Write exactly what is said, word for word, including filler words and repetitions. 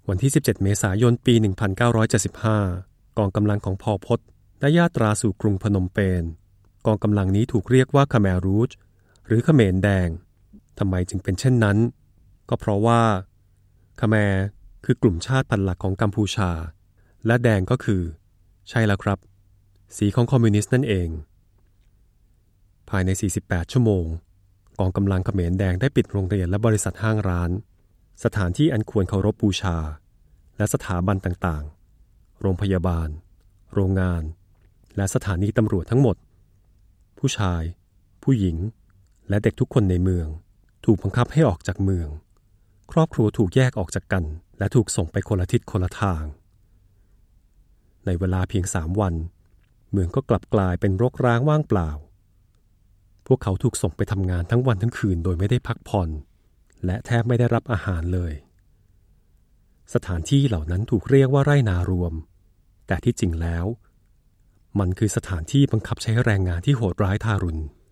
วันที่สิบเจ็ดเมษายนปีหนึ่งพันเก้าร้อยเจ็ดสิบห้ากองกำลังของพอล พอตได้ยาตราสู่กรุงพนมเปญกองกำลังนี้ถูกเรียกว่าคาแมรูจหรือเขมรแดงทำไมจึงเป็นเช่นนั้นก็เพราะว่าคาแมร์คือกลุ่มชาติพันธุ์หลักของกัมพูชาและแดงก็คือใช่แล้วครับสีของคอมมิวนิสต์นั่นเองภายในสี่สิบแปดชั่วโมงกองกำลังเขมรแดงได้ปิดโรงเรียนและบริษัทห้างร้านสถานที่อันควรเคารพบูชาและสถาบันต่างๆโรงพยาบาลโรงงานและสถานีตำรวจทั้งหมดผู้ชายผู้หญิงและเด็กทุกคนในเมืองถูกบังคับให้ออกจากเมืองครอบครัวถูกแยกออกจากกันและถูกส่งไปคนละทิศคนละทางในเวลาเพียงสามวันเมืองก็กลับกลายเป็นรกร้างว่างเปล่าพวกเขาถูกส่งไปทำงานทั้งวันทั้งคืนโดยไม่ได้พักผ่อนและแทบไม่ได้รับอาหารเลยสถานที่เหล่านั้นถูกเรียกว่าไร่นารวมแต่ที่จริงแล้วมันคือสถานที่บังคับใช้แรงงานที่โหดร้ายทารุณ